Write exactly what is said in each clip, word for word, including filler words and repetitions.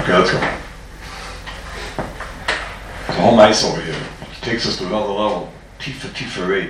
Okay, let's go. The whole nice over here. It takes us to another level. Tifa, Tifa, eight.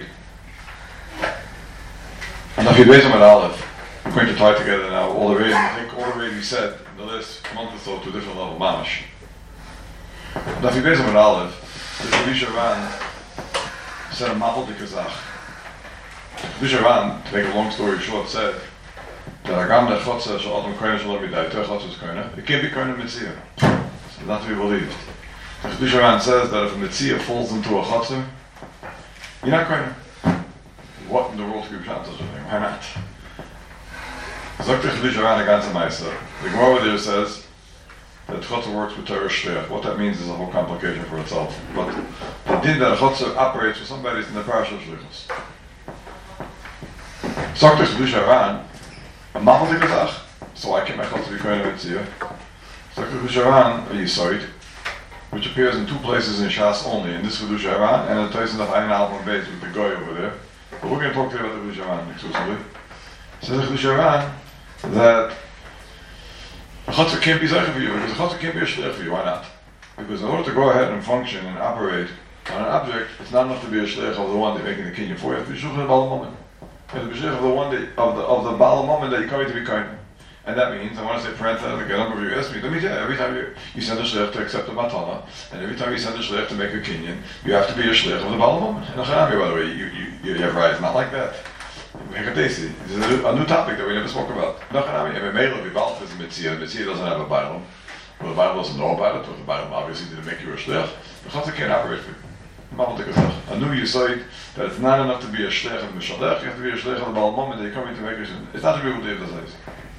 And if you raise them at Aleph, we're going to tie together now all the raid. I think all the raid we said in the list, a month or so, to a different level, mamash. And if you raise them at Aleph, the Kedusha Ran said a mafal de Kazach. Kedusha Ran, to make a long story short, said that Agam de Chotza shal Adam Koina shal Ami Dai, Ter Chotza is Koina, it can't be Koina Mitzvah. It's not to be believed. The Kedusha Ran says that if a Mitzvah falls into a Chotza, you're not Koina. What in the world could be such a thing? Why not? Zok the Kedusha Ran a ganze Meister. The Gemara there says that Chotzer works with Torah Shleach. What that means is a whole complication for itself. But the din that a Chotzer operates with somebody is in the Parashat of Shlichus. Zok the Kedusha Ran a mafal de Kazach. So I can't make Chotzer be Koina Mitzvah. Zok the Kedusha Ran a Yisoid, which appears in two places in Shas only, in this Kedusha Ran and in the Tosin of Ein Alpha Beis with the Goy over there. But we're going to talk to you about the Kedusha Ran exclusively. Says the Kedusha Ran that a Chotzer can't be Zeicha for you, because a Chotzer can't be a Shliach for you. Why not? Because in order to go ahead and function and operate on an object, it's not enough to be a Shliach of the one that's making the kinyan for you. You have to be Shliach of the Baal Moment. You have to be Shliach of the one that, of the of the Baal Moment that you're coming to be kind. And that means, I want to say parenthetically again, I'm going to ask me, let me tell you, every time you, you send a Shliach to accept a Matana, and every time you send a Shliach to make a kinyan, you have to be a Shliach of the Baal Moment. And by the way, you, you, you have rights, not like that. This is a new, a new topic that we never spoke about. The Mitzvah doesn't have a Bible. Well, the Bible doesn't know about it, but the Bible obviously didn't make you a Shliach. The Chotzer can't operate for you. A new Yisoid that it's not enough to be a Shliach of the Mishalech, you have to be a Shliach of the Baal Moment that you're coming to make it. It's not to be what David says.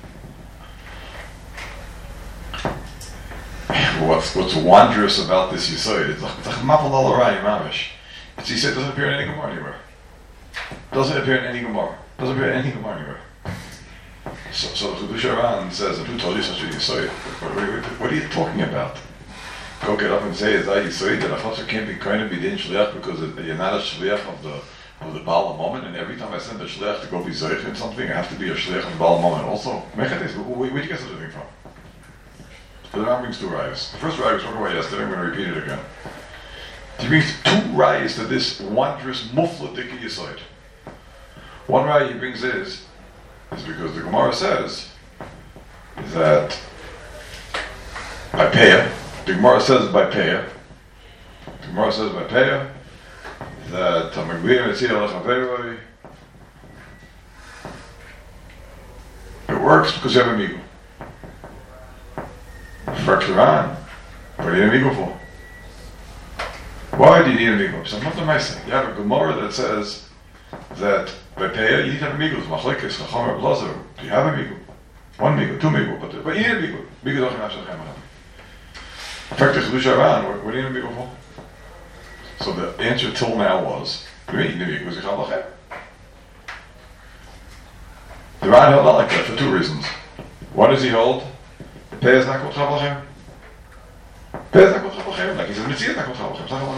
What's, what's wondrous about this Yisoid? It's like Mapal al-Arai, Mamish. It's Yisoid doesn't appear in any Gemara anywhere. Doesn't appear in any Gemara. Doesn't appear in any Gemara anywhere. So, so the Kedusha Ran says, who told you such a Yisoid? What, what, what are you talking about? Go get up and say, is that Yisoid that a Chotzer can't be kind of be din Shliach because you're not a Shliach of the of the Baal Moment, and every time I send a Shliach to go be Zoich in something, I have to be a Shliach of the Baal Moment also? Mechatis, where, where did you get such a thing from? So the Ran brings two rayas. The first raya we spoke about yesterday, I'm going to repeat it again. He brings two rayas to this wondrous mufla dikki Yisoid. One raya he brings is, is because the Gemara says is that by Peah, the Gemara says by Peah, the Gemara says by Peah that it works because you have a migu. For Quran, what do you need a migu for? Why do you need a migu? So I'm not the Maisa. You have a Gemara that says that by Peah you need to have a migu. Machlekes, Chachomer, Blazer. Do you have a migu? One migu, two migu, but, but you need a migu. Migu don't have to have a migu. In fact, the Kedusha Ran, what, what do you need a migu for? So the answer till now was, what do you mean you need a migu? Because you have lachem. The Ran held not like that for two reasons. What does he hold? The Peah is not called Chav lachem. Peah is not called Chav lachem. Like he says, Mitzvah is not called Chav lachem. Chav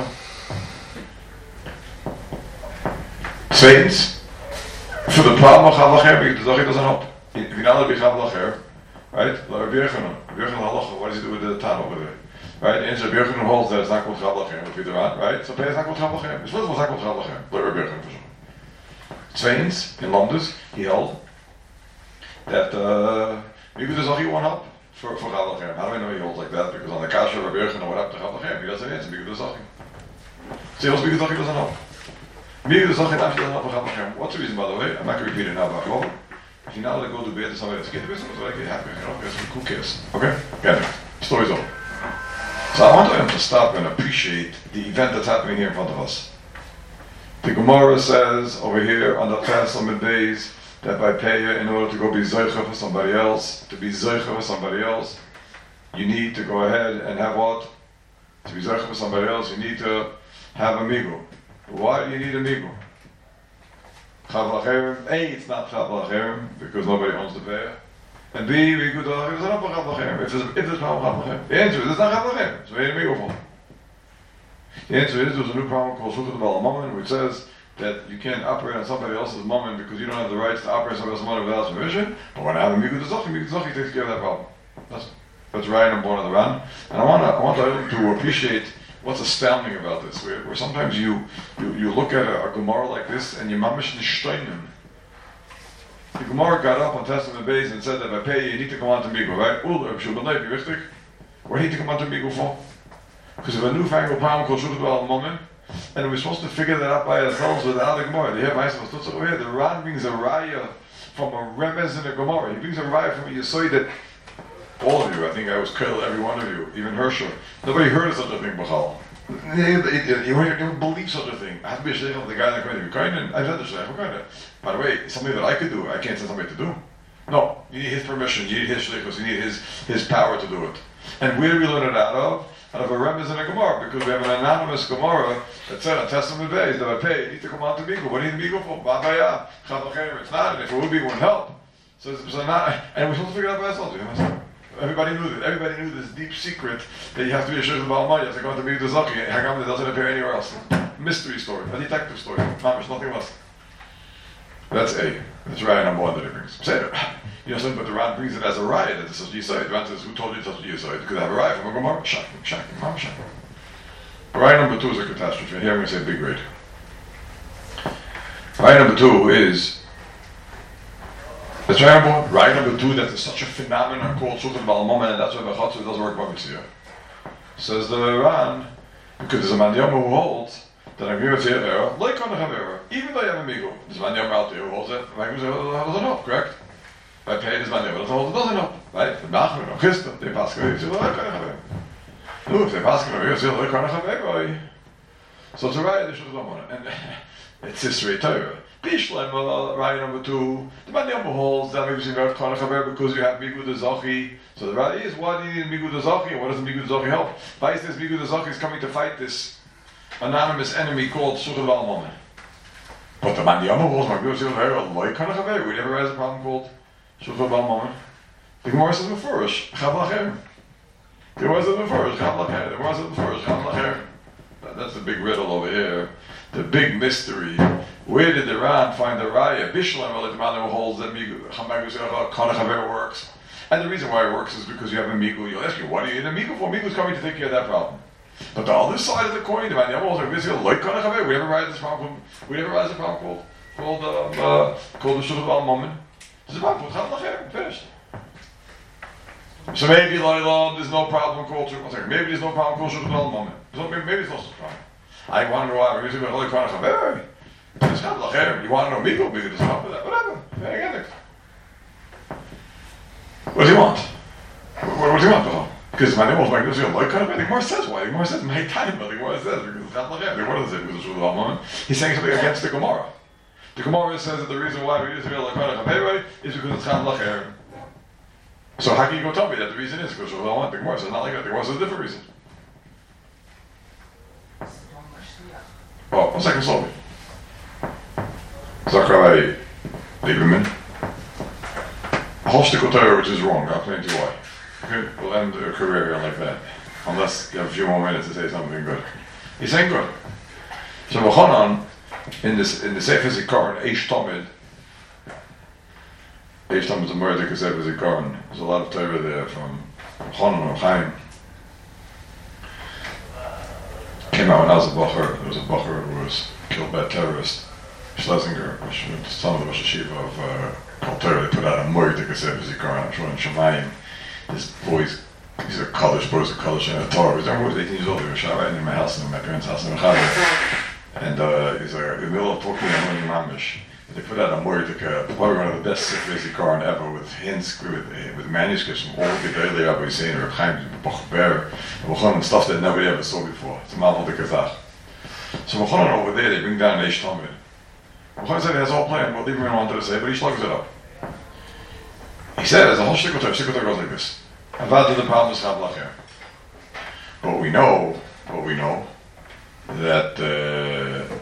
lachem. Zweitens, for the problem of Chav lachem, the Zohar doesn't help. If you're not allowed to be Chav lachem, right? Rabbi Yochanan, Rabbi Yochanan halacha, what does he do with the Tan over there? Right? And Rabbi Yochanan holds that it's not called Chav lachem, if you're Ran, right? So Peah is not called Chav lachem. It's not called Chav lachem, but Rabbi Yochanan for sure. Zweitens, in Londis, he held that uh, maybe the Zohar won't help for, for Chav lachem. How do I know he holds like that? Because on the Kasha of Rabbi Yochanan, what happened to Chav lachem? He doesn't answer, maybe the Zohar. So he holds maybe the Zohar doesn't help. Maybe the Zohar actually doesn't help for Chav lachem. What's the reason, by the way? I'm not going to repeat it now, but well, if you're not allowed to go to bed to somebody else, get the business, so I get happy, you know, because who cares? Okay? Get it. Story's over. So I want him to stop and appreciate the event that's happening here in front of us. The Gemara says over here on the past summit days that by Peah, in order to go be Zoicha for somebody else, to be Zoicha for somebody else, you need to go ahead and have what? To be Zoicha for somebody else, you need to have a migu. Why do you need a migu? Chav lachem, A, it's not Chav lachem, because nobody owns the Peah. And B, we could do it's not Chav lachem. If there's no Chav lachem. The answer is it's not Chav lachem. So we need a migu for. The answer is there's a new problem called Shulchan Baal Moment, which says that you can't operate on somebody else's moment because you don't have the rights to operate on somebody else's moment without permission. But when I have a migu d'zochi, migu d'zochi takes care of that problem. That's That's right on board of the Ran. And I want to, I want to, to appreciate what's astounding about this, where, where sometimes you, you, you look at a, a Gemara like this and you mamish nishtoinen. The Gemara got up on Testament base and said that if I pay you, you need to come on to Migo, right? Ul, if you believe you richtig, what do you need to come on to Migo for? Because of a newfangled pound called Shulchan Al Moment, and we're supposed to figure that out by ourselves without the Gemara. The here, the Ran brings a raya from a remez in a Gemara. He brings a raya from a Yesod that all of you, I think I was killed, every one of you, even Herschel. Nobody heard of such a thing, Bachal. You wouldn't believe such a thing. I have to be a shliach of the guy that can be kind. I've said the shliach, kind. By the way, something that I could do, I can't send somebody to do. No, you need his permission, you need his shlichus, you need his his power to do it. And where do we learn it out of? Out of a remez in a Gemara, because we have an anonymous Gemara that said on Testament Bay that I pay, you need to come out to Migo. What do you need Migo for? Babaya, Chavachayim. It's not, and if it would be, it wouldn't help. So it's not, and we're supposed to figure it out by ourselves. You know? Everybody knew that. Everybody knew this deep secret that you have to be a shliach of Baal Maya. You have to go into Migo Zaki. Hagam doesn't appear anywhere else. Mystery story, a detective story. Mamish, nothing less. That's A. That's Ryan number one that it brings. Say it. You know something, but the Ran brings it as a riot that this is Yisrael. The Ran says, who told you such a Yisrael? Because I have a riot from a Gemara. Shocking, shocking, mama shocking. Riot number two is a catastrophe. And here I'm going to say big rate. Riot number two is, that's right number one. Riot number two, that there's such a phenomenon called Shulchan Baal Moment, and that's why Bechotzu doesn't work by Mitzvah. Says the Ran, because there's a man Yom who holds that I'm here to say error, like on the error, even though you have a Migo. There's a man Yom out there who holds it, like it doesn't help, correct? By paying this man Yom, it doesn't help, right? The Nachman, the Chisda, they pass it, they say, like on the error. No, if they pass it, they say, like on the error. So it's a riot, they should have done it. And it's history Torah. Bishlem, riot number two, the man Yom holds that maybe you have Konach because you have Migo the Zachi. So the riot is, why do you need Migo the Zachi, and what does Migo the Zachi help? Why is this Migo the Zachi is coming to fight this anonymous enemy called Shulchan Baal Moment? But the man Yom holds, my good, like Konach we never has a problem called Shulchan Baal Moment. The Gemara says Mefurish, Chav Lacher. The Gemara says Mefurish, Chav Lacher. The Gemara says Mefurish, Chav Lacher. That's the big riddle over here. The big mystery. Where did the Ran find the Raya? Bishlem, like the man who holds that Migu, Konach works. And the reason why it works is because you have a Migu. You'll ask me, what do you need a Migu for? Migu's coming to take care of that problem. But the other side of the coin, the man who holds like Konach we never write this problem. We never write this problem called called um, uh, called the Shulchan Baal Moment. There's a problem called Chav finished. So maybe Laila, there's no problem called maybe there's no problem called Shulchan Baal Moment. So maybe, maybe it's not such a problem. I want to know why. Maybe it's like Konach It's not Lacher. You want to know Migo? Migo doesn't help with that. Whatever. I get it. What does he want? What, what does he want, though? Because my name was like, does he like kind of? The Gemara says why. The Gemara says my time, but the Gemara says because it's not Lacher. The Gemara doesn't say because it's Shulchan Baal Moment. He's saying something against the Gemara. The Gemara says that the reason why we use the like Konach is because it's not Lacher. So how can you go tell me that the reason is because Shulchan Baal Moment? The Gemara says not like that. The Gemara says a different reason. Oh, one second, slowly. Zachariah Lieberman. A whole shtickle Torah which is wrong. I'll explain to you why. Okay, we'll end a career here like that. Unless you have a few more minutes to say something good. He's saying good. So Mochanan, in this in the Sefer Zikaron, Eish Tamid, Eish Tamid is a murder because Sefer Zikaron. There's a lot of Torah there from Mochanan and Chaim. Came out when I was a Bacher. There was a Bacher who was killed by a terrorist. Schlesinger, which was son of the Rosh Hashiva of uh, Kaltera, they put out a Moirdik Sefer Zikaron, I'm sure in Shemayim. This boy's, he's a college, boy's a college in a Torah. He was eighteen years old, he was shot right in my house, in my parents' house in Mechadeh. And uh, he's uh, in the middle of talking to Moni Mamish. They put out a Moirdik, uh, probably one of the best Sefer Zikaron ever, with hints, with, uh, with manuscripts from all the Gedolei Rabbi Hussein, Reb Chaim, Bachber, and stuff that nobody ever saw before. It's a Maval de Kazach. So Mochanan over there, they bring down Eish Tamid. Mochanan said he has a whole plan, what Lieberman wanted to say, but he slugs it up. He says, the whole shtickle Torah, shtickle Torah goes like this. Avad the problem is Chav Lacher. But we know, but we know, that uh,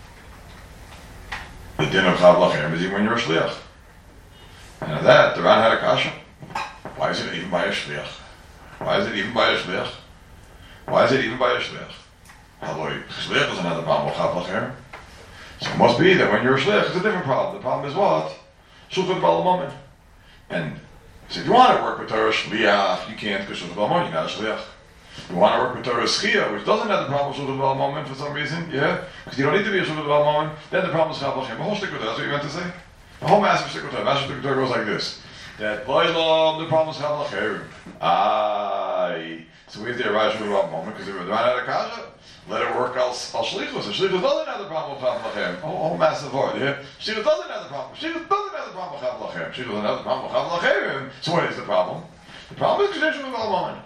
the din of Chav Lacher is even when you're a shliach. And at that, the Ran had a kasha. Why is it even by a shliach? Why is it even by a shliach? Why is it even by a shliach? Haloi, shliach doesn't have the problem of Chav Lacher. So it must be that when you're a shliach, it's a different problem. The problem is what? Shulchan Baal Moment. And So if you want to work with Torah Shliach, you can't because Shulchan Aruch, you're not a Shliach. You want to work with Torah Schia, which doesn't have the problem of Shulchan Aruch moment for some reason, yeah? Because you don't need to be a Shulchan Aruch moment, then the problem is Chav Lachem. The whole shtick with that, that's what you meant to say? The whole massive shtick with Torah, massive shtick with Torah goes like this. That Loilam, the problem is Chav Lachem. Aye. So we have the Araya Shulchan Aruch moment, because if we're not out of Kasha, let it work al Shlichus. If Shlichus doesn't have the problem with Chav Lachem, oh, whole massive word, yeah? Shlichus doesn't have the problem. Shlichus doesn't have the problem with Chav Lachem. Shlichus doesn't have the problem with Chav Lachem. So what is the problem? The problem is Kedusha Shulchan Aruch moment.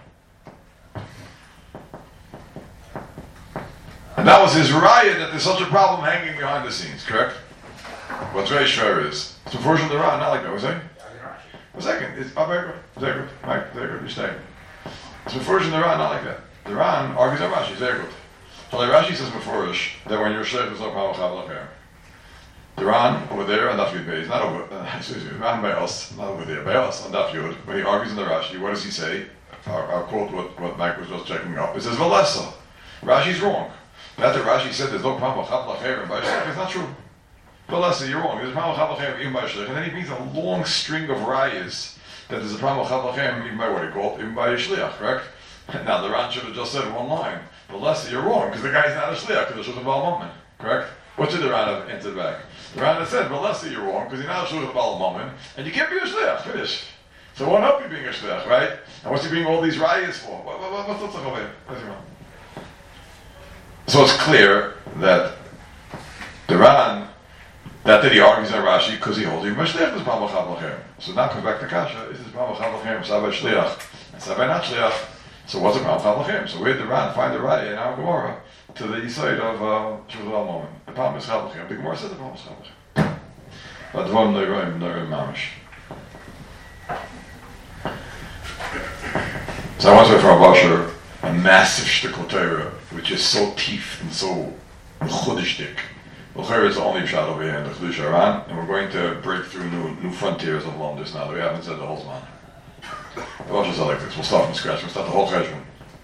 And that was his raya that there's such a problem hanging behind the scenes, correct? What's very sure is, it's a version of the Ran, not like that, was it? A second, it's, oh, very good, very good, Mike, very good, you're staying. It's a version of the Ran, not like that. The Ran argues on Rashi, very good. So like Rashi says before us, that when you're Sheikh, there's no problem with Chav Lachem. The Ran, over there, on Daf Yud Beis, not over, uh, excuse me, Ran by us, not over there, by us, on Daf Yud, when he argues in the Rashi, what does he say? I'll, I'll quote what, what Mike was just checking up. It says, Valesa. Rashi's wrong. Not that Rashi said there's no problem with Chav Lachem and Ba'ashlich, it's not true. But let's say you're wrong. There's a problem with Chav Lachem even Ba'ashlich, and then he brings a long string of rayas that there's a problem with Chav Lachem even by what he called, even by a Shliach, correct? Now the Ran should have just said one line. But let's say you're wrong, because the guy's not a Shliach, because it's a Baal Moment, correct? What should the Ran have answered back? The Ran had said, but let's say you're wrong, because you're not a Shliach Baal Moment, and you can't be a Shliach, finish. So it won't help you being a Shliach, right? And what's he bringing all these rayas for? What, what, what, what's the over here? What's he wrong? So it's clear that the Ran, that that he argues on Rashi because he holds him Shliach is Baal Chav Lachem. So now comes back to Kasha, is this Baal Chav Lachem, Sabai Shliach, and Sabai not Shliach. So what's a Baal Chav Lachem? So where did the Ran find the Raya in our Gemara to the side of Shulchan Aruch moment? The problem is Chav Lachem. The Gemara said the problem is Chav Lachem. But the one no roim, no roim mamish. So I want to say from Abasher, a massive shtickle Torah, which is so teeth and so chudishtik. L'chayr is the only shot over here in the Chedush Aran, and we're going to break through new new frontiers of Londis now that we haven't said the whole time. The Rosh is like this. We'll start from scratch. We'll start the whole cheshbon.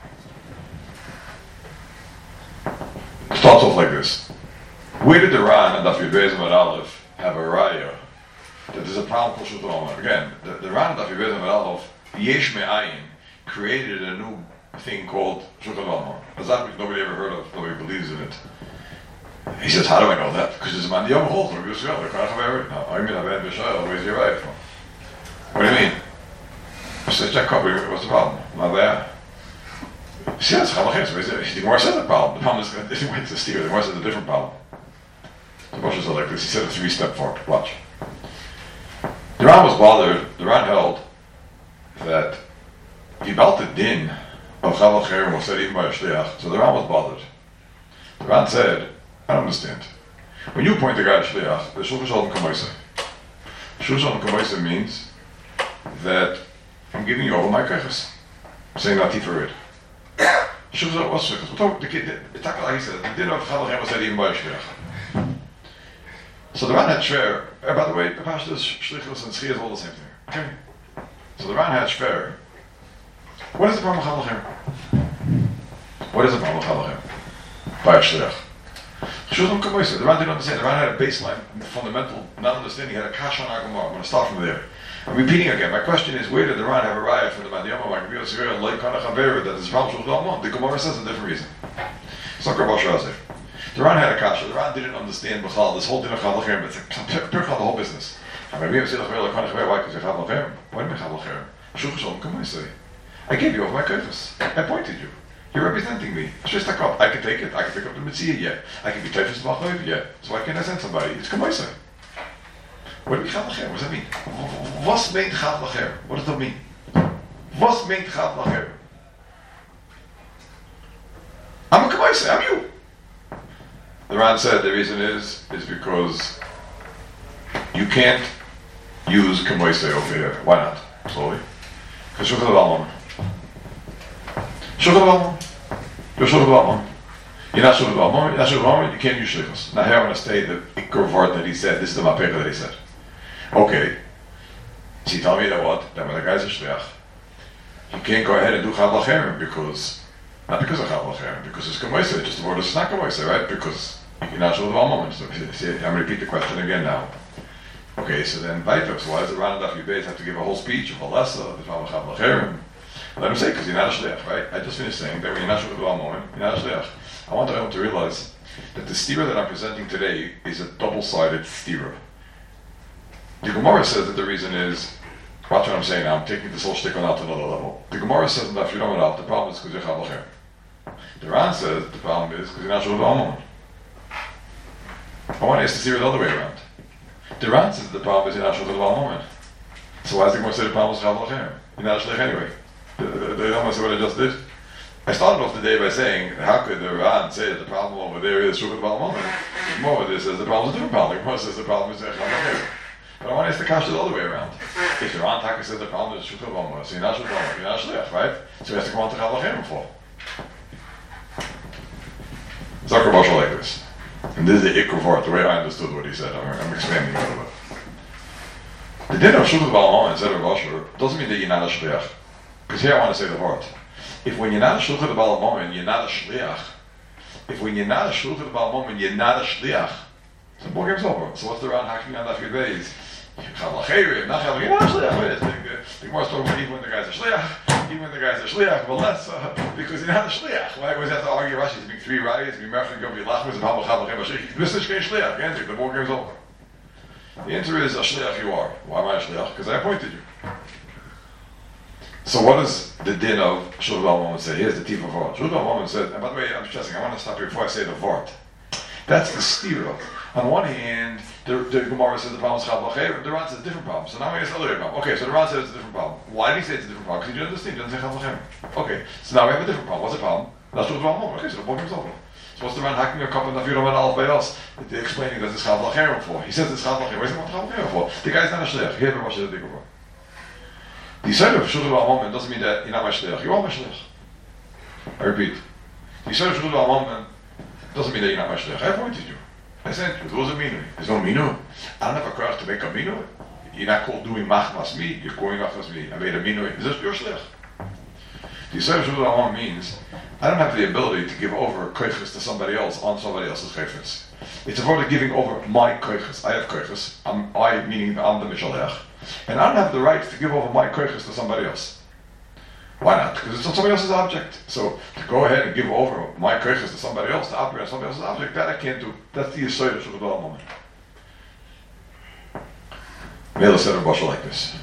It starts off like this. Where did the Ran and Daf Yud Beis Amud Aleph have a raya that there's a problem called Shulchan Aruch? Again, the, the Ran and Daf Yud Beis Amud Aleph, Yesh Me'ayin, created a new thing called Shulchan Aruch. A zach which nobody ever heard of, nobody believes in it. He says, how do I know that? Because it's a man Yom Hol, Rabbi Yisrael, the Karach HaVe'erit. Now, I mean, I've had B'Shayel, where's your right from? What do you mean? He says, Jack Kobe, what's the problem? Not there. He says, Chav Lachem, the Gemara said the problem. The problem is, he went to steer, the Gemara said a different problem. The Moshe said like this, he said a three-step forward. Watch. The Ran was bothered, the Ran held that he belt the din of Chav Lachem was said even by a Shliach, so the Ran was bothered. The Ran said, I don't understand. When you appoint a guy a Shliach, the Shulchan Shalom Kamoiseh. Shulchan Shalom Kamoiseh means that I'm giving you over my kachas. I'm saying not for it. Shulchan Shalom, what's Shlichus? We'll talk, the kid, the Taka, like he said, the dinner of Chav Lachem was said even by a Shliach. So the Ran had Shver, uh, by the way, the Pashtas, Shlichus, and Schia is all the same thing. Okay? So the Ran had Shver. What is the problem with Chav Lachem? What is the problem with Chav Lachem? By a Shliach. Shulchan Kamoiseh, the Ran didn't understand. The Ran had a baseline, fundamental, not understanding. He had a kash on our Gemara. I'm going to start from there. I'm repeating again. My question is, where did the Ran have a raya from the Madiyama, like Rabbi Yisrael, like Karach HaVe'erit, that is from Shulchan Aruch? The Gemara says a different reason. It's not Rabbi Shrazir. The Ran had a kasha. The Ran didn't understand B'chal, this whole din of Chav Lachem. It's a Pirchal, the whole business. Rabbi Yisrael, like Karach HaVe'erit, why? Because you're Chav Lachem. Why do you mean Chav Lachem? Shulchan Kamoiseh. I gave you off my kefus. I pointed you. You're representing me. It's just like, oh, I can take it. I can pick up the mitzvah yet. I can be tefes b'achayv yet. So why can't I send somebody? It's Kamoiseh. What do we Chav Lachem? What does that mean? Was meint Chav Lachem? What does that mean? Was meint Chav Lachem? I'm a Kamoiseh. I'm you. The Ran said the reason is is because you can't use Kamoiseh over here. Why not? Slowly. Because Shulchan Aruch. Shulchan Aruch. You're Shulchan Aruch. You're not Shulchan Aruch. You're not Shulchan Aruch. You can't use Shlichus. Now here I'm going to state the Iker word that he said. This is the Mapeka that he said. Okay. So you tell me that what? That when the guy's a Shliach, he can't go ahead and do Chav Lachem because, not because of Chav Lachem, because it's Kamoiseh. Just the word is not Kamoiseh, right? Because you're not Shulchan Aruch. So see, I'm going to repeat the question again now. Okay, so then Vaitok, so why does the Ran and Daf Yud Beis have to give a whole speech of a lesson, the Talmud Chav Lacherim? Let him say, because you're not a shliach, right? I just finished saying that when you're not shliach at all moment, you're not a shliach. I want everyone to realize that the stira that I'm presenting today is a double-sided stira. The Gemara says that the reason is, watch what I'm saying now, I'm taking this whole shtickle out to another level. The Gemara says that if you don't know the problem is because you're Chav Lacherim. The Ran says the problem is because you're not shliach at all moment. I want to ask the stira the other way around. The Ran says the problem is you're not shliach at all moment. So why does the Gemara say the problem is Chav Lacherim? You're not a shliach anyway. The, the, the almost what I just did. I started off the day by saying, how could the Ran say that the problem over there is Shulchan Baal Moment? More of this says the problem is a different problem. More says the problem is Echad Lacherim. But I want to ask the kasha the other way around. If the Ran Taka says the problem is Shulchan Baal Moment, so you're not Shulchan Baal Moment, you're not Shliach, right? So he has to come on to Echad Lacherim for. Zakar Bashal like this. And this is the Ikr for it, the way I understood what he said. I'm, I'm expanding a little bit. The din of Shulchan Baal Moment instead of Bashar doesn't mean that you're not a Shliach. Because here I want to say the word. If when you're not a shluch of the Baal Moment, you're not a shliach. If when you're not a shluch of the Baal Moment, you're not a shliach. So the ball game's over. So what's the Ran hacking on Daf Yud Beis? Chav Lacherim, not Chav Lacherim, you're not a shliach. The Gemara's talking about even when the guy's a shliach, even when the guy's a shliach, but less uh, because you're not a shliach. Why always have to argue Rashi? It's being three riots, being Merchant, go be Lachmas, and Chav Lacherim. This is a shliach. The answer, the ball game's over. The answer is a shliach you are. Why am I a shliach? Because I appointed you. So what does the din of Shulchan Baal Moment say? Here's the Tifa Vort. Shulchan Baal Moment said, and by the way, I'm stressing, I want to stop here before I say the Vort. That's the stira. On one hand, the, the Gemara says the problem is Chav Lacherim, the Ran says a different problem. So now we have another problem. Okay, so the Ran says it's a different problem. Why did he say it's a different problem? Because he didn't understand, he doesn't say Chav Lacherim. Okay, so now we have a different problem. What's the problem? That's Shulchan Baal Moment. Okay, so the problem is over. So what's the Ran hacking a cup and the Firam and Alf by us? They're explaining that it's Chav Lacherim for. He says it's Chav Lacherim. What is it Chav Lacherim for? The guy's not a shliach. He ever watched the bigger one. The side of Shulchan Baal Moment doesn't mean that you're not my shliach. You are my shliach. I repeat. The side of Shulchan Baal Moment doesn't mean that you're not my shliach. I appointed you. I sent you. There was a minu. There's no minu. I don't have a craft to make a minu. You're not called doing machmas me. You're going machmas me. I made a minu. Is this your shliach? The side of Shulchan Baal Moment means I don't have the ability to give over koiches to somebody else on somebody else's koiches. It's about giving over my koiches. I have koiches. I'm I meaning I'm the mishalech. And I don't have the right to give over my koiches to somebody else. Why not? Because it's on somebody else's object. So to go ahead and give over my koiches to somebody else, to operate on somebody else's object, that I can't do. That's the Yisod of Shulchan Baal Moment. Mela said a bushel like this.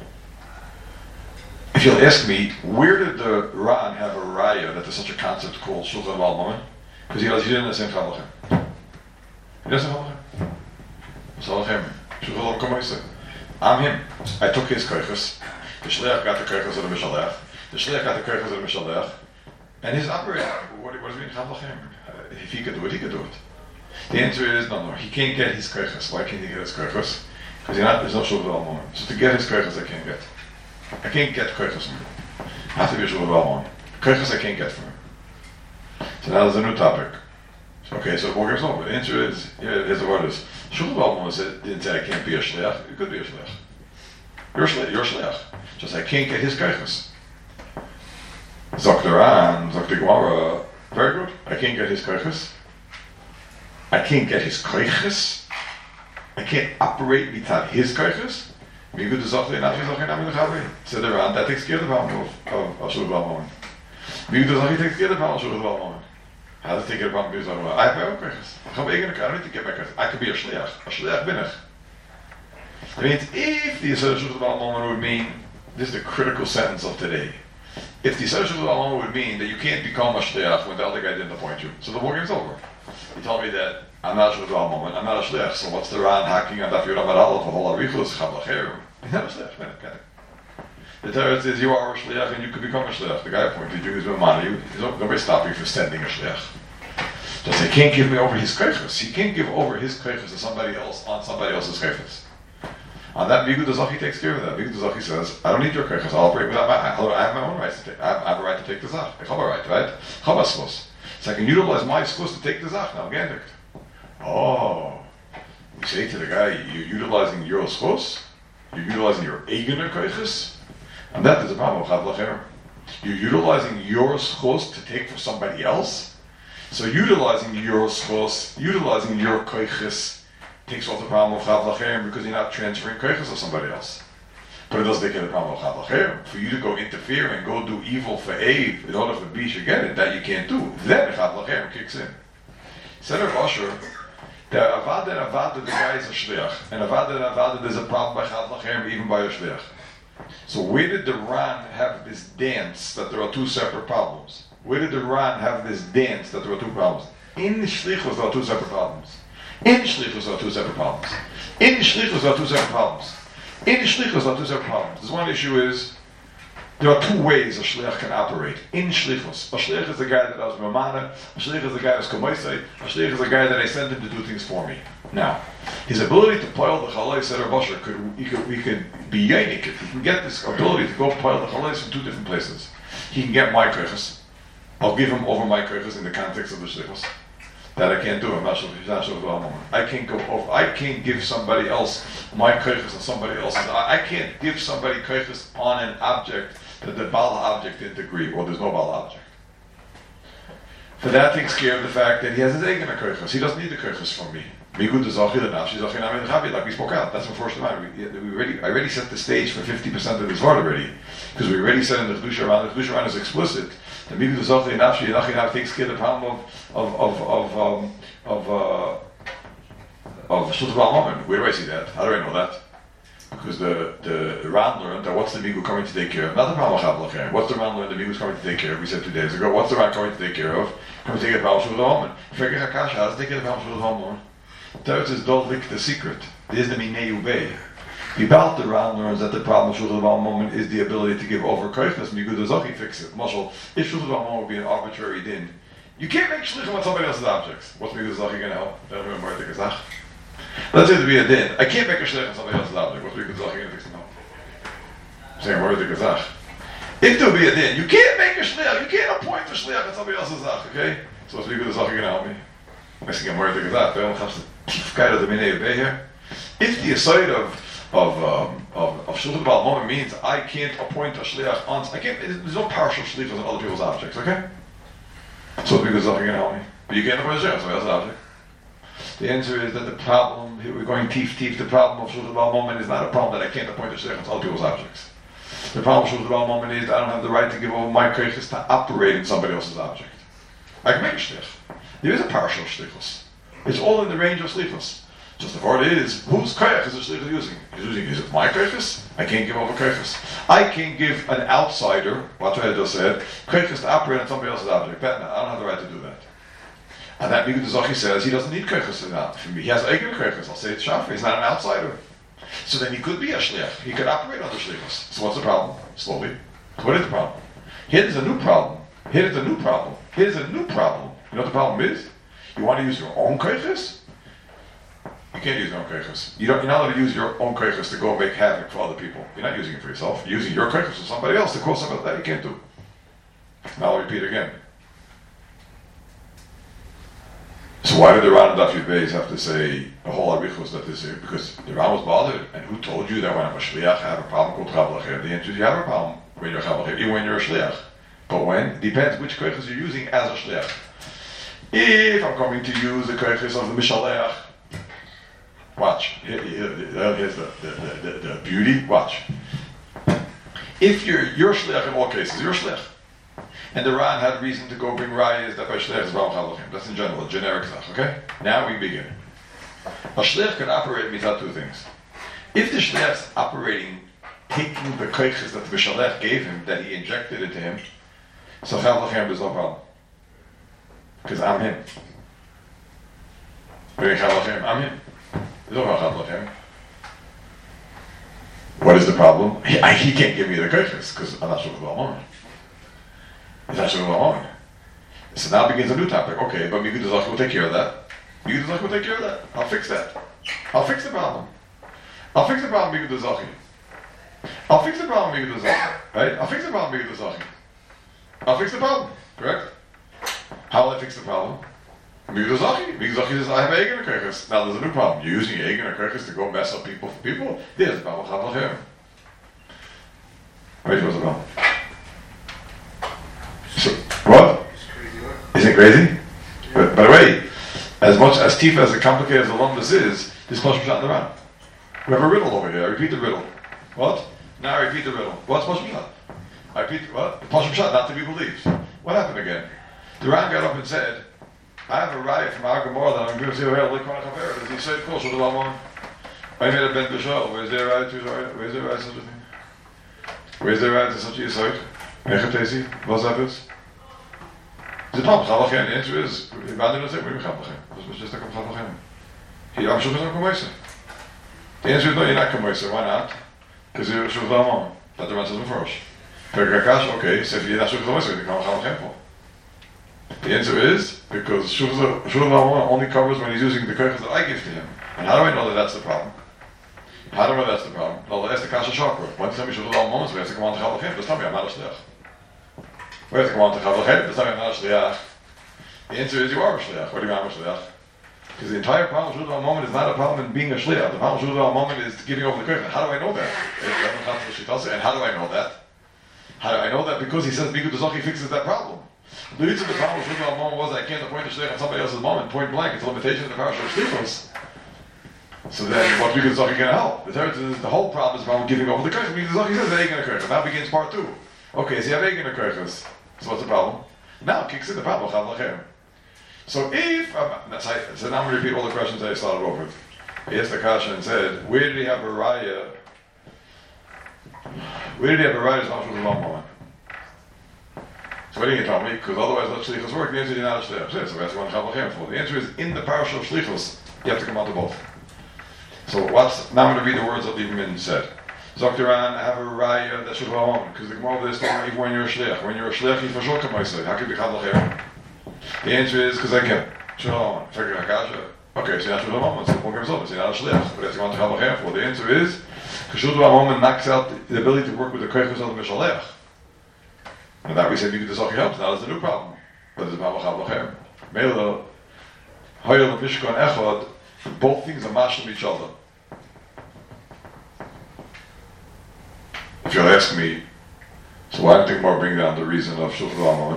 If you'll ask me, where did the Ran have a raya that there's such a concept called Shulchan Baal Moment? Because he, he didn't understand Chav Lacherim. He doesn't have Chav Lacherim. Chav Lacherim. Shulchan Baal Moment. I'm him. I took his koiches. The shliach got the koiches of the mishalech. The shliach got the koiches of the mishalech. And his operator. What, what does it mean? Chav Lacherim. Uh, if he could do it, he could do it. The answer is no, no. He can't get his koiches. Why can't he get his koiches? Because there's no Shulchan Baal Moment. So to get his koiches, I can't get. I can't get koiches from him. I have to be a Shulchan Baal Moment. Koiches I can't get from him. So now there's a new topic. So, okay, so the war game's over. The answer is, yeah, here's the word is, Shulchan Baal Moment didn't say I can't be a shliach. You could be a shliach. You're a shliach. You're a shliach. Just I can't get his koiches. Zok the Ran, Zok the Gemara, very good. I can't get his koiches. I can't get his koiches. I can't operate without his koiches. Wie goed de zachte en afje zachte naam in de gaven. Zet er aan, dat takes care of the problem of of Shulchan Baal Moment. Wie goed de zachte takes care of the problem of Shulchan Baal Moment. How to take care of the problem of I have my own koiches. I ga ik in de I don't need to get my koiches. I could be a shliach. A shliach bin ich. I mean, if the Yisod of Shulchan Baal Moment would mean, this is the critical sentence of today. If the Yisod of Shulchan Baal Moment would mean that you can't become a shliach when the other guy didn't appoint you, so the war game's over. He told me that I'm not a Shulchan Baal Moment, I'm not a shliach, so what's the Ran hacking on Daf Yud Amud Aleph of all Arichos, Chav Lacherim? He's not a shliach, man, okay. The Teretz is you are a shliach and you could become a shliach. The guy appointed you, he's been money, you, nobody stop you from sending a shliach. Just he can't give me over his koiches. He can't give over his koiches to somebody else on somebody else's koiches. On that, Bigu Dazachi takes care of that. Bigu Dazachi says, I don't need your koiches, I'll operate without my, I have my own rights to take. I have, I have a right to take the zach. I have a right, right? Chabas. So I can utilize my schus to take the zach now, Gandik. Oh, you say to the guy, you're utilizing your schus, you're utilizing your eigener koiches, and that is a problem of Chav Lacherim. You're utilizing your schus to take for somebody else. So utilizing your schus, utilizing your koiches, takes off the problem of Chav Lacherem because you're not transferring Koiches to somebody else. But it doesn't take care of the problem of Chav Lacherem. For you to go interfere and go do evil for Abe in order for B should get it, that you can't do. Then Chav Lacherem kicks in. Said Rav Asher, that Avada and Avada, the guy is a Shliach. And Avada and Avada, there's a problem by Chav Lacherem, even by a Shliach. So where did the Ran have this dance that there are two separate problems? Where did the Ran have this dance that there are two problems? In Shlichus there are two separate problems. In Shlichus there are two separate problems. In Shlichus there are two separate problems. In Shlichus there are two separate problems. This one issue is, there are two ways a Shliach can operate. In Shlichus. A Shliach is the guy that does Ramana. A Shliach is the guy that's Kamoisei. A Shliach is the guy that I send him to do things for me. Now, his ability to pile the Chalais at Basher, could he could we could be Yainik. He can get this ability to go pile the Chalais from two different places. He can get my Koiches. I'll give him over my Koiches in the context of the Shlichus. That I can't do. I'm not sure if not sure about I can't go over. I can't give somebody else my Koiches and somebody else's. I, I can't give somebody Koiches on an object that the Baal object didn't agree, or there's no Baal object. For that takes care of the fact that he has his eigen koiches. He doesn't need the koiches from me. Migud is achil and nafshi is achil and chavi, like we spoke out. That's the first time. We, we already, I already set the stage for fifty percent of this word already, because we already said in the Chedusha Ran, the Chedusha Ran is explicit. The Migud is achil and nafshi and achil and takes care of the problem of of of of um, of uh, of Shulchan Aruch. Where do I see that? How do I know that? Because the, the Ran learned that what's the Migu coming to take care of? Not the problem of Chav Lacherem. What's the Ran learned the Migu's coming to take care of? We said two days ago. What's the Ran coming to take care of? Coming to take care of the problem of Shulchan Aruch. Figure Hakash has to take care of the problem of Shulchan Aruch. Teretz is don't lick the secret. There's the Minei Ubei. About the Ran learns that the problem of Shulchan Aruch is the ability to give over koiches. Migu does Zachi fix it. Mashal, if Shulchan Aruch would be an arbitrary din, you can't make shlichim on somebody else's objects. What's Migu Zachi going to help? I don't remember the Gazach. Let's say to be a din. I can't make a shliach on somebody else's object. What's Migu Zachi going to fix it now? I'm saying, where is the Gazach? If there be a din, you can't make a shliach. You can't appoint a shliach on somebody else's zach. Okay? So what's Migu Zachi going to help me? I think I'm worried the Gazach. I don't have to kind of the minei bay here. If the aside of of um, of of shulchan bal moment means I can't appoint a shliach on, I can't. There's no partial shliachs on other people's objects. Okay? So Migu Zachi going to help me, but you can't appoint a shliach on somebody else's object. The answer is that the problem, we're going teeth teeth, the problem of Shulchan Bal Moment is not a problem that I can't appoint a shliach on other people's objects. The problem of Shulchan Bal Moment is that I don't have the right to give over my koiches to operate in somebody else's object. I can make a shliach. There is a partial shlichus. It's all in the range of shlichus. Just the word is, whose koich is the shliach using? He's using, is it my koiches? I can't give over koiches. I can't give an outsider, what I just said, koiches to operate on somebody else's object. That, no, I don't have the right to do that. And that Migud Zachi says he doesn't need koiches from me. He has eigen koiches. I'll say it's Shafi. He's not an outsider. So then he could be a shliach. He could operate under shlichus. So what's the problem? Slowly. What is the problem? Here's a new problem. Here's a new problem. Here's a new problem. You know what the problem is? You want to use your own koiches? You can't use your own koiches. You don't, you're not allowed to use your own koiches to go make havoc for other people. You're not using it for yourself. You're using your koiches for somebody else to cause something that you can't do. Now I'll repeat again. So why did the Ran and Daf Yud Beis have to say a whole arichos that this is? Because the Ran was bothered, and who told you that when I'm a shliach I have a problem called Chav Lacherem? The answer is you have a problem when you're a Chav Lacherem, even when you're a shliach. But when? It depends which koiches you're using as a shliach. If I'm coming to use the koiches of the Mishaleach, watch. Here, here, here's the, the, the, the, the beauty. Watch. If you're you're a shliach in all cases, you're a shliach. And the Ran had reason to go bring rayas that by shliach is Baal Chalachim. That's in general, a generic stuff, okay? Now we begin. A shliach can operate without two things. If the shliach's operating, taking the koiches that the Mishalech gave him, that he injected into him, so Chalachim is no problem. Because I'm him. Bring Chalachim, I'm him. There's no Chalachim. What is the problem? He, I, he can't give me the koiches, because I'm not sure about moment. It's actually wrong. So now begins a new topic. Okay, but Migud Zachi will take care of that. Migud Zachi will take care of that. I'll fix that. I'll fix the problem. I'll fix the problem, Migud Zachi. I'll fix the problem, Migud Zachi. Right? I'll fix the problem, Migud Zachi. I'll fix the problem. Correct? How will I fix the problem? Migud Zachi. Migud Zachi says, I have eigen koiches. Now there's a new problem. You're using eigen koiches to go mess up people for people? There's a problem. Chav Lacherem. Right? What's the problem? So, what? Isn't it crazy? But by the way, as much as Tifa, as complicated as the Lumbus is, This Pashut Pshat in the Ran. We have a riddle over here. I repeat the riddle. What? Now I repeat the riddle. What's Pashut Pshat? I repeat what? Pashut Pshat, not to be believed. What happened again? The Ran got up and said, I have a riot from our Gemara that I'm going to say, well, like one of Chaver. Does he say, of course, what do I want? I made a Ben Bishal. Where's their right to Where's their right to such a thing? Where's their right to such a site? Echatesi? What's that is? The Tom Chavachem. The answer is, we abandoned it, we're Chavachem. That's just like a Chavachem. I'm sure there's no Kamoisa. The answer is no, you're not Kamoisa. Why not? Because you're Shul Dalmon. That the Ran says first. Pergakash, okay, so if you're not Shul Kamoisa, you can't Chavachem for. The answer is because Shul Dalmon only covers when he's using the Koichas that I give to him. And how do I know that that's the problem? How do I know that's the problem? Well, that's the Kasha Chakra. When you tell me Shul Dalmon, so we have to come on to Chavachem. Just tell me I'm not a Shliach. We have to come on to Chavachem. Just tell me I'm not a Shliach. The answer is you are a Shliach. What do you mean I'm a Shliach? Because the entire problem of Shul moment is not a problem in being a Shliach. The problem of Shul moment is giving over the Koichas. How do I know that? And how do I know that? How do I know that? Because he says Bikud Zochi fixes that problem. The reason the problem of Shul moment was I can't appoint a Shliach on somebody else's moment, point blank. It's a limitation of the power of Shlichus. So then, what Bikud Zochi can help? The third is the whole problem is about giving over the Koichas. Bikud Zochi says Egin a Koichas. Now begins part two. Okay, so you have Egin a Koichas. So what's the problem? Now kicks in the problem of Chav Lachem. So if, um, that's how, so now I'm going to repeat all the questions I started off with. He asked the Kasha and said, where did he have a raya? Where did he have a raya? It's not from the long moment. So what did you tell me? Because otherwise let Shlichus work. The answer is you're not a Shlichus. So that's what I'm Chav for. The answer is in the parasha of Shlichus, you have to come out to both. So what's, now I'm going to read the words that Lieberman said. Zokteran, I have a raya that should go on. Because the Gemara is telling even when you're a Shliach. When you're a Shliach, you for sure come out. How can you be Chav Lachem? The answer is because I can. Shalom. Figure Hakasha. Okay, so you're not Shalom. So we'll give us so you're not a Shliach. But that's what you want to have for. The answer is because Shalom knocks out the ability to work with the Koichos of the Mishalech. And that we say Bikud Zochi helps. Now that's the new problem. But there's a problem of Chav Lachem. Mela, Hoyel and Mishkan Echad, both things are mashlim each other. If you'll ask me, so why don't you think more bring down the reason of Shulchan Aruch?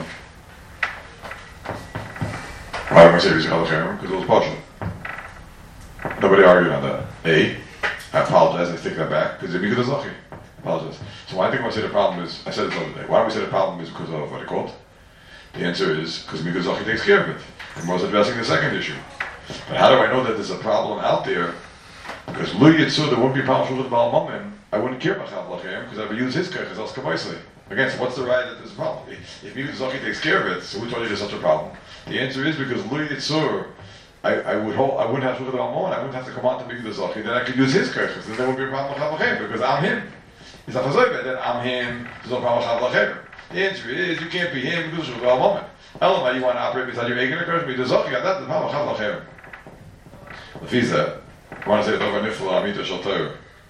Why am I saying it's Chalachem? Because it was partial. Nobody argued on that. A, I apologize, I take that back, because it's Bikud Zochi. Apologize. So why I think I say the problem is, I said it the other day, why do we say the problem is because of what it called? The answer is, because Bikud Zochi takes care of it. And was addressing the second issue. But how do I know that there's a problem out there? Because Lu Yitzur, there wouldn't be a problem with Baal Momim, I wouldn't care about Chav Lachem, because I would use his Koichas else Kavaisli. Again, so what's the right that there's a problem? If Bikud Zochi takes care of it, so who told you there's such a problem? The answer is because Lu Yitzur, I, I would hold, I wouldn't have to look at Almon, I wouldn't have to come on to Bikud Zochi, then I could use his Koichas, then there would be a problem with Chav Lachem, because I'm him. He's not Chazoibet, then I'm him, there's no problem with Chav Lachem. The answer is, you can't be him because of Baal Momim. Elamai, you want to operate beside your Egin Koichas, Bikud Zochi, that's the problem with Chav Lachem. Lefiza, I want to say it over Nifla, Amita Shaltoyer.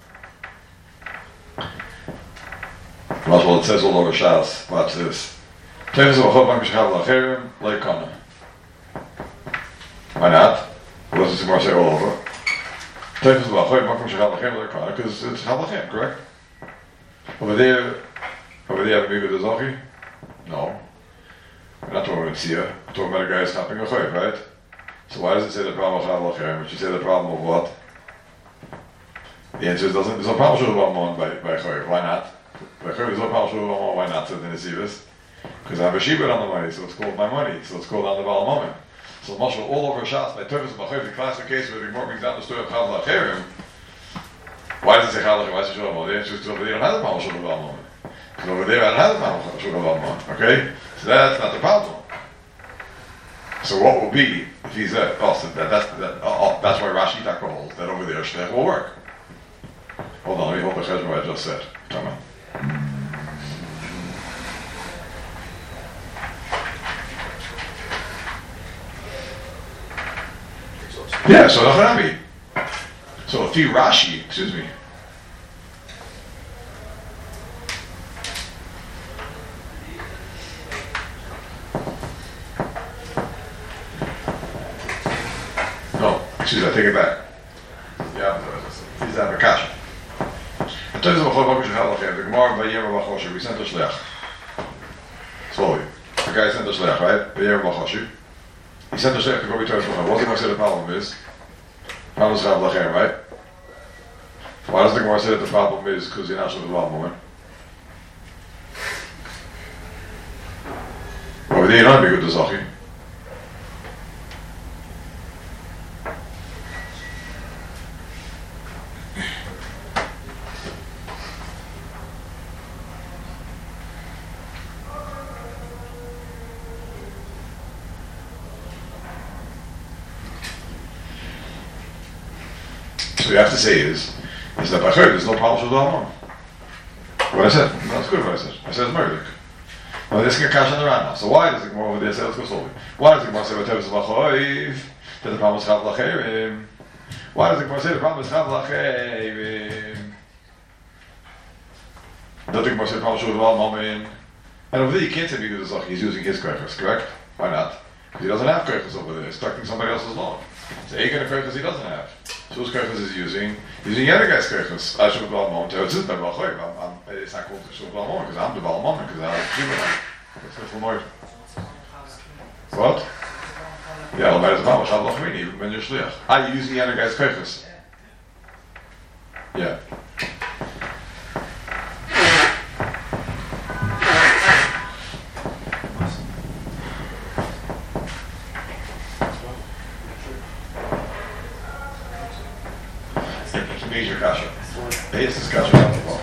Well, it says all over Shas. Watch this. Why not? What does the Gemara say all over? Because it's Halachem, correct? Over there, over there, have a Bikud Zochi? No. We're not talking about Tzia. We're talking about a guy stopping a Choy, right? So why does it say the problem of Halachem? It should say the problem of what? The answer is doesn't. There's no problem by by Choy. Why not? There's no problem. Why not? So then it's because I have a shibud on the money, so it's called my money. So it's called on the Baal Moment. So Moshe all over Shas by Tefus B'Chayiv, the classic case where the Gemara brings down the story of Chav Lachem. Why does it say Chav Lachem? Why does it say Shul Moment? The answer is because over there you don't have the problem of Shul Baal Moment. Because over there I don't have the problem of Shul Baal Moment. Okay, so that's not the problem. So what will be if he's there? Oh, so that, that's that, oh, that's why Rashi Taka holds that over there Shnech will work. Hold on, let me hold the cheshbon I just said. Come on. Yeah, so Nachanabi. So if you Rashi, excuse me. No, excuse me, I take it back. Yeah, he's out of a kasha. The Gemara by Yom Bachoshu, we sent a shliach. Slowly. The guy sent a shliach, right? By Yom Bachoshu. He sent a shliach to go be Torah. What did I say the problem is? The problem is Chav Lachem, right? Why does the Gemara say that the problem is because you're not sure the Baal Moment? Over there, you don't have to be good to Zachi. So you have to say is, is that by Chayv, there's no problem with the Baal What I said, that's good what I said. I said it's murder. Now this can catch on the Rana. So why does the Gemara over there say let's go slowly? Why does the Gemara say what Tevis Vachoiv that the problem is Chav Lachevim? Why does the Gemara say the problem is Chav Lachevim? That the Gemara say the problem is Shuv Moment. And over there you can't say because he's using his Koichas, correct? Why not? Because he doesn't have Koichas over there. He's stuck somebody else's law. So Eigen Koichas he doesn't have. So whose Koichas is using? He's using the other guy's Koichas. I Shuv Moment. It's not Vachoiv. It's not called Shuv Moment because I'm the Baal Moment because I'm human. What's the more? What? Yeah, well, by the Baal Chav Lachmini, even when you're Shliach. Ah, you're using the other guy's Koichas. Yeah. It's a major kasha. It's this kasha on the ball.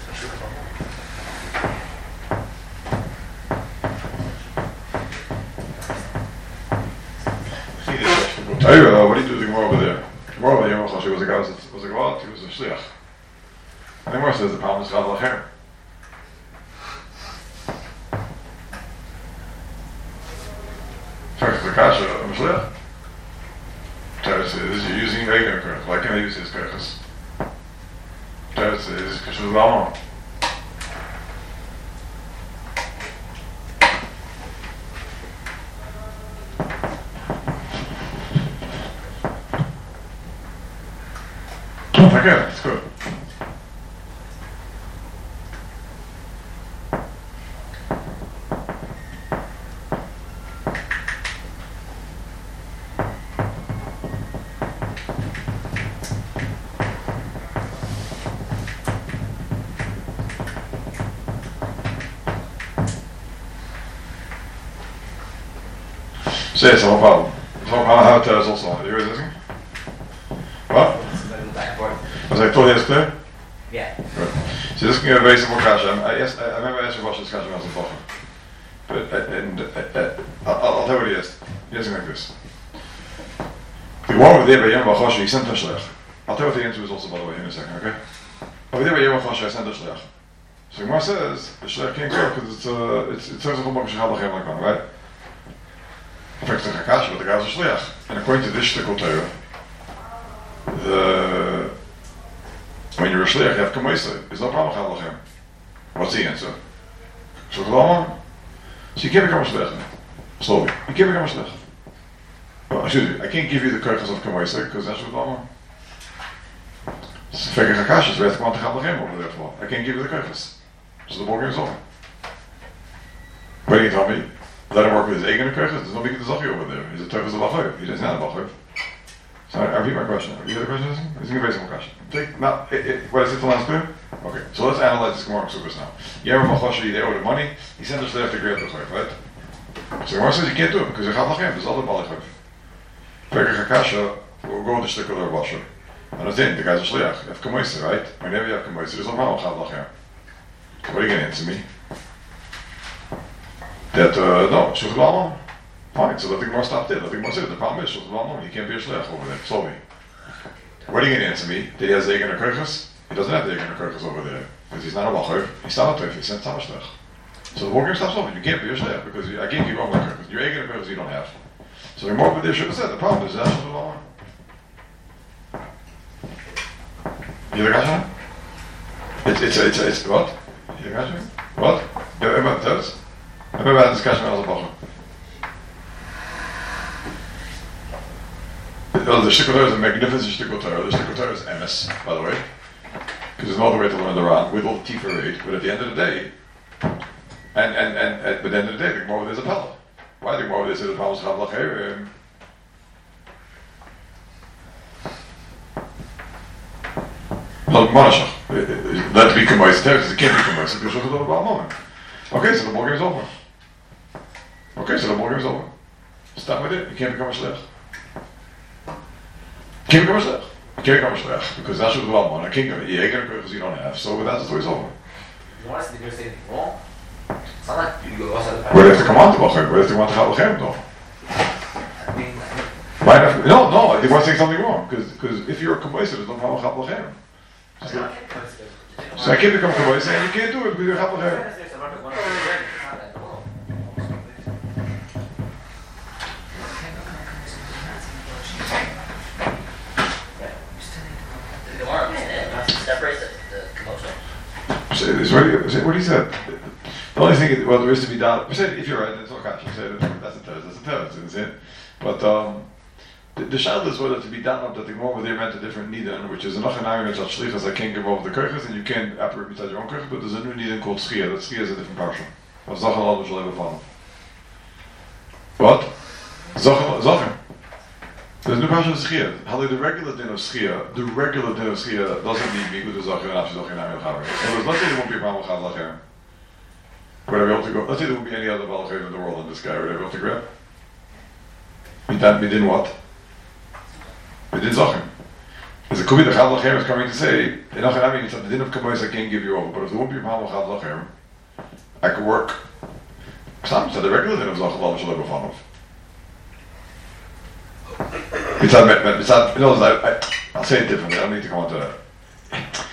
Tell you, uh, what do you do the Gemara over there? Gemara over there, Yom was a guy, was a Gavad, he was a Shliach. And the Gemara says the problem is Chav Lachem. First, the Kasha, I'm a Shliach. Teretz says, you're using regular Koichas. Why can't I use his Koichas? Teretz says, because she's Lama. Okay, it's good. Say it's no problem. It's no problem how it tells also. You hear this? What? Was I told you it's clear? Yeah. Good. So this can give a very simple question. I, yes, I, I remember asking about this question when I was in Bochum. But uh, and, uh, uh, I'll, I'll tell you what he is. He is like this. The one over there by Yom Vachosh, he sent a Shlech. I'll tell you what the answer is also, by the way, in a second, okay? Over there by Yom Vachosh, I sent a Shlech. So Gemara says, the Shlech can't go because it's, uh, it's, it says a whole bunch of Shechal Lachem like right? Affects the Chakash, but the guy was a Shlech. And according to this Shtikul Torah, the when you're a shliach, you have kamoisa. There's no problem with Chav Lachem. What's the answer? So you can't become a shliach. Slowly. You can't become a shliach. Well, excuse me, I can't give you the koichas of kamoisa because that's what Lama. It's fake Chakash is worth to Chav Lachem over there for. I can't give you the koichas. So the ball game is over. What do you tell me? Let him work with his eigen koichas. There's no big zachi over there. He's a tough as a bachoy. He doesn't have a bachoy. So I repeat my question. You hear the question? It's a very simple question. Take, now, it, it, what I said to last clear? Okay, so let's analyze this Gemara Ksubas now. Yerim Machoshi, they owe the money, he sent us there to grab the chayv, right? So Gemara says you can't do it because you have lachem, there's other balachayv. Pekach Hakasha, we'll go with the shtickle of Basha. Understand, the guy's a shliach, you have kamoisa, right? Whenever you have kamoisa, there's no problem with chav lachem. So what are you going to answer me? That, uh, no, Shulchan Aruch. Fine, so let the Gemara stop there. Let the Gemara say the problem is Shulchan Aruch, he can't be a shliach over there, slowly. What are you going to answer me? That he has the Eigen Koichas? He doesn't have the Eigen Koichas over there. Because he's not a Bachoy. He's not a Teuf. He's not a Shlech. So the working stops over. You can't be a Shlech because you, I can't keep on with Koichas. Your Eigen Koichas you don't have. So the Gemara over there should have said the problem is that's Shulchan Aruch. You the Gasha? It's, it's, it's, it's, what? You the Gasha? What? You remember the Teus? I remember I had a discussion when I was a Bachoy. Well, the Shtickle Torah is a magnificent Shtickle Torah. The Shtickle Torah is emes, by the way, because there's no other way to learn the Ran with all the Tifa read. But at the end of the day, and and and, and at the end of the day, the Gemara there's a Pella. Why the Gemara they say the Pella is Chav Lachem? Monashach. Let it be Kamois, it can't be Kamois, because it's a Baal moment. Okay, so the ball game is over. Okay, so the ball game is over. Stop with it, you can't become a Shliach. You can't become a Shliach. You can't become a Shliach, because that's what the Baal moment. I can't give it, because you don't have, so that's the story's over. You want us to do anything wrong? It's not like you go outside the Where do you have to come on to Bachar? Where do you want to have Lachem, though? I mean, Why not? No, no, I think we're saying something wrong, because if you're a Kamoisa, there's no problem with Chav Lachem. So I can't become Kamoisa, and you can't do it because you're Chav Lachem. Separates the commotion. Say this, what, do you, say, what he said. The only thing, is, well, there is to be done. If you're right, it's all cash. That's a test. That's a test. That's it. But um, the, the shadow is whether to be done up that the more they meant a different nidan, which is another name which shlichas I can't give over the kirchas, and you can't operate beside your own kirchas. But there's a new nidan called schia. That schia is a different partial. Of zachal which will ever follow. What? Zachal zachal. There's no partial of schia. How the regular din of schia, the regular din of schia doesn't need me good zachal and after zachal and chaver. So let's say there won't be a problem with chav lachem. Would I be able to go? Let's say there won't be any other balachem in the world in this guy. Would I be able to grab? We didn't, we didn't what? We didn't zachim. Because it could be the chav lachem is coming to say, enough and I mean, it's the din of kamois I can't give you over. But if there won't be a problem with chav lachem, I could work. Some said the regular din of zachal which I'll ever follow. Besides, besides, you know, I, I, I'll say it differently. I don't need to go on to that.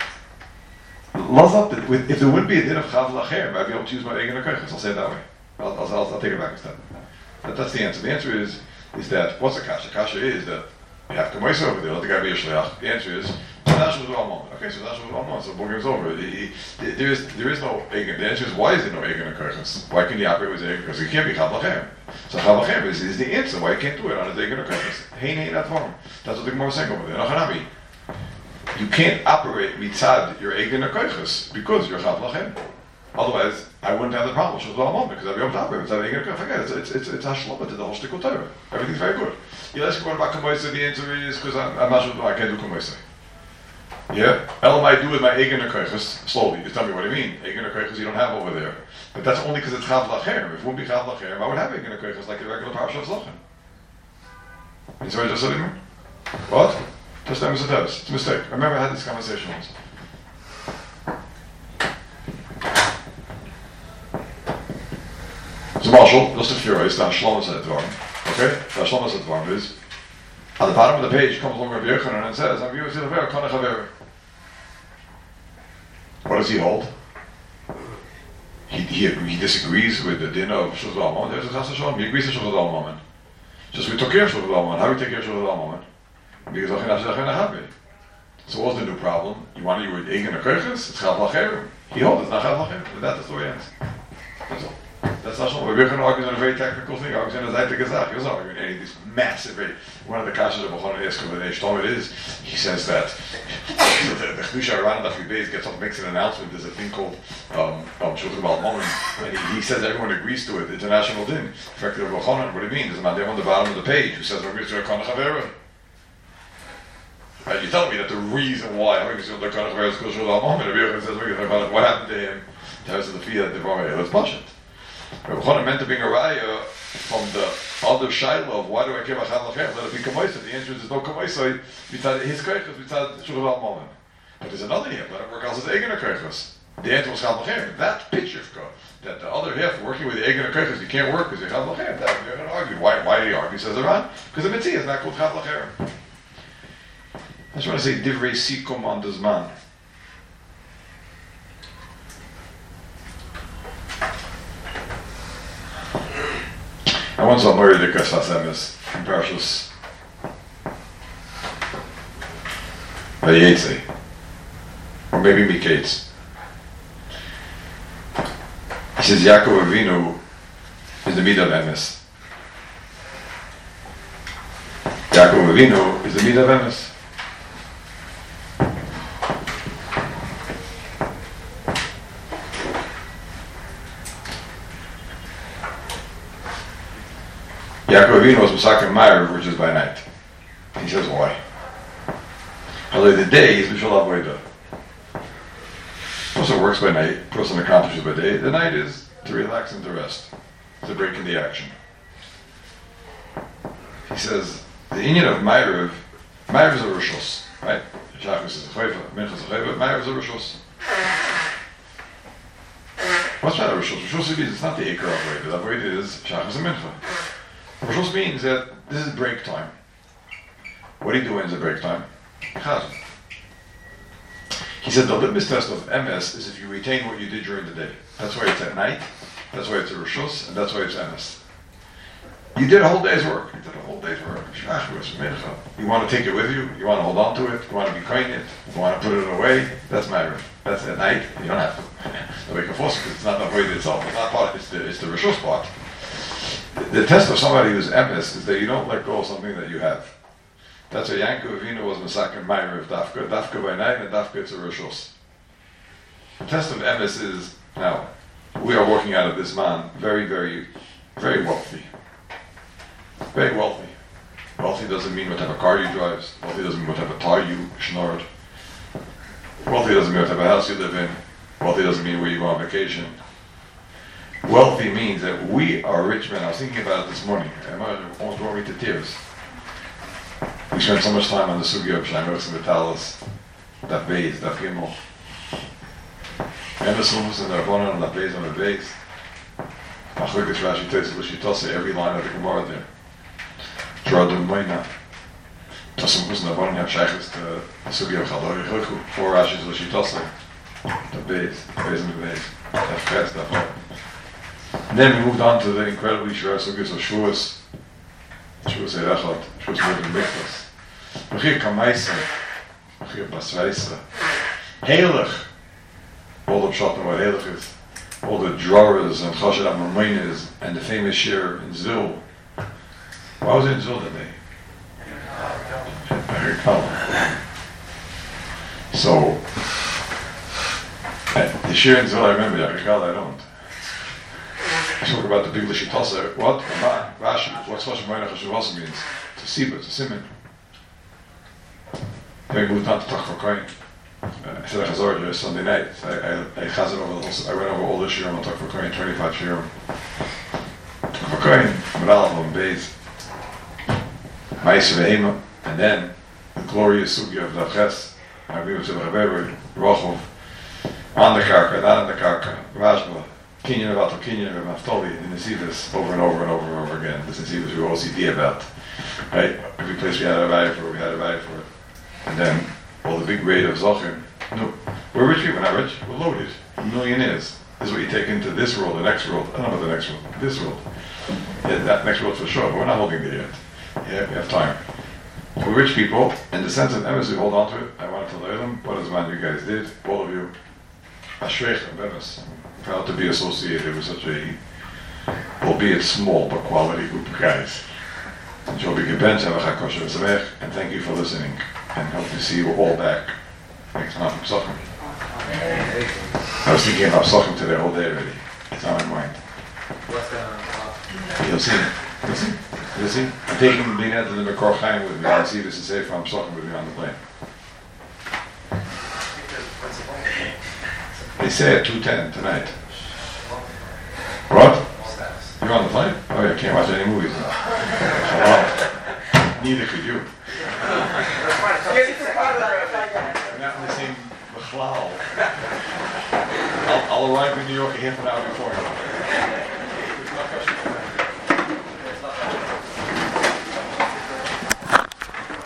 If there wouldn't be a din of chav lachem, I'd be able to use my eigen akoiches. I'll say it that way. I'll, I'll, I'll, I'll take it back a step. That, that's the answer. The answer is is that what's the kasha? The kasha is that you have to moise over there. Let the guy be a shliach. The answer is that's what all moment. Okay, so that's what all moment. So booking is over. He, he, there is there is no eigen. The answer is why is there no eigen akoiches? Why can he operate with eigen? Because he can't be chav lachem. So chav lachem is, is the answer why he can't do it on his eigen akoiches. Hein hein that form. That's what the Gemara is saying over there. Nachanabi. You can't operate mitzad your eigen akoiches because you're chav lachem. Otherwise, I wouldn't have the problem with Shulchan Aruch because I'd be able to operate mitzad eigen akoiches. Forget it. It's it's it's hashlama to the whole shtickle Torah. Everything's very good. You ask me about kamoisa. The answer is because I'm, I'm not sure I can't do kamoisa. Yeah, elam I do with my eigen akoiches slowly. You tell me what I mean. Eigen akoiches you don't have over there, but that's only because it's chav lachem. If it wouldn't be chav lachem, I would have eigen akoiches like a regular parsha of Zlochem. You see what I just said to me? What? Just that was a test. It's a mistake. I remember I had this conversation once. So Marshall, just a furious, it's not Shlomo said Dvarim. Okay? That Shlomo said Dvarim is, at the bottom of the page comes along Rabbi Yochanan and says, I'm using the Kana Chaver. What does he hold? He, he, he disagrees with the din of Shulchan Aruch. There's a Chassid Shalom. He agrees to Shulchan Aruch. Just we took care of Shulchan Aruch. How do we take care of Shulchan Aruch? Because so what's the new problem? You want to use eigen akoiches? It's chav lachem. He holds it's not chav lachem. That's the story ends. That's all. That's not so. We're going to argue on a very technical thing. Argues on a zayte gezach. He was not arguing any of these massive. One of the kashas of Bechon Esker with Eish Talmud is he says that the the Chedusha Aran that we base gets up makes an announcement. There's a thing called um um Shulchan Aruch, and he, he says everyone agrees to it. International din. Effective Bechon. What do you mean? There's a man there on the bottom of the page who says we're going to Kana Chavera. Right, you tell me that the reason why I'm going to the kind of where it's called Shulchan Aruch says we're going to what happened to him. Tells us the fear that the Devar let's push it. Rabbi Chana meant to bring a raya from the other shaila of why do I care about chav lachem? Let it be kamoisa. The answer is there's no kamoisa. B'tzad his koiches, b'tzad Shulchan Aruch. But there's another half. Let it work out as eigen koiches. The answer was chav lachem. That picture that the other half working with the eigen koiches, you can't work because you're chav lachem. That we're going to argue. Why? Why did he argue? Says Aran because the mitzvah is not called chav lachem. I just want to say divrei sikum on this man. I once saw Mori Likas Hasemis in Parshas Vayetze, or maybe Miketz. He says Yaakov Avinu is the Midah of Emes. Yaakov Avinu is the Midah of Emes. Yaakov Avinu was Masakim Ma'ariv, which is by night. He says why? Although the day is Mishal Avodah. person works by night, person accomplishes by day. The night is to relax and to rest, to break in the action. He says, the Inyan of Ma'ariv, Ma'ariv is a Rishos, right? Shachris is a Chayva, Mincha is a Chayva, Ma'ariv is a Rishos. What's that a Rishos? Rishos means it's not the Ikar Avodah. The Avodah is Shachris and Mincha. Rishos means that this is break time. What do you do when it's a break time? Chazan. He said the litmus test of M S is if you retain what you did during the day. That's why it's at night, that's why it's a Rishos, and that's why it's M S. You did a whole day's work. You did a whole day's work. You want to take it with you. You want to hold on to it. You want to be kind it. You want to put it away. That's matter. That's at night. You don't have to. Nobody can force it because it's not the void itself. It's not part. It's the it's the rishus part. The, the test of somebody who's emes is that you don't let go of something that you have. That's a Yankov Avinu was Masakin Ma'ariv Dafka. Dafka by night and Dafka it's a rishus. The test of emes is now we are working out of this man very very very wealthy. Very wealthy. Wealthy doesn't mean what type of car you drive. Wealthy doesn't mean what type of tar you schnorred. Wealthy doesn't mean what type of house you live in. Wealthy doesn't mean where you go on vacation. Wealthy means that we are rich men. I was thinking about it this morning. It almost brought me to tears. We spent so much time on the Sugya of Shaimus and Vitalis, that base, that Gimel. And the Sumus and the Rabbanon and that base on the base. Machlokes Rashi Tosfos L'Shitose, every line of the Gemara there. Jordan Moina. Tosam Kus Navaron have Sheikhs to the Sugya of Chaldori Chochu. Four Rashis L'Shitose. The base, the base and the base. That fast, that hot. And then we moved on to the incredibly Shura Sugyas of Shuas. Shuas Erechot. Shuas Modern Mikvas. Mechir Kamaisa. Mechir Basraisa. Heilig. All the pshat and what Heilig is. All the drawers and Choshed HaMamoines and the famous shir in Zil. Why was it in Zil that day? Very calm. So, the shir in Zil I remember, Yachikal I don't. I talk about the big L'Shitose. What? Rashi. What's Choshed HaMamoines Choshed means? It's a Siba, it's a Siman. Then we moved on to Tachva Kohen. I said I chazor there Sunday night. I I I chazor over the whole, I went over all the shiurim on Tachva Kohen, twenty-five shiurim. Tachva Kohen, Amalal on Beis, Ma'aser Ve'ema, and then the glorious sugya of Davches. I believe it's in the Rebbe Rochov, on the Karka, not on the Karka, Rashba, Kinyan about the Kinyan of Naftali, and you see this over and over and over and over again. This is what we're O C D about. Right? Every place we had a value for it, we had a value for it. And then all the big rate of Zochim. No, we're rich people, we're not rich, we're loaded. Millionaires. This is what you take into this world, the next world. I don't know about the next world, this world. Yeah, that next world for sure, but we're not holding it yet. Yeah, we have time. We're rich people, in the sense of emes, we hold on to it. I want to tell them what is man you guys did, all of you. Ashreich and emes. Proud to be associated with such a, albeit small, but quality group of guys. And thank you for listening. And hope to see you all back next time from Sochem. I was thinking about Sochem today all day already. It's on my mind. You'll see. You'll see. You'll see. I'm taking the Bnei to the Mekor Chaim with me. I'll see this is safe from Sochem with me on the plane. They say at two ten tonight. What? You're on the plane? Oh, yeah, I can't watch any movies now. Wow. Neither could you. We're not in the same I'll, I'll arrive in New York a half an hour before.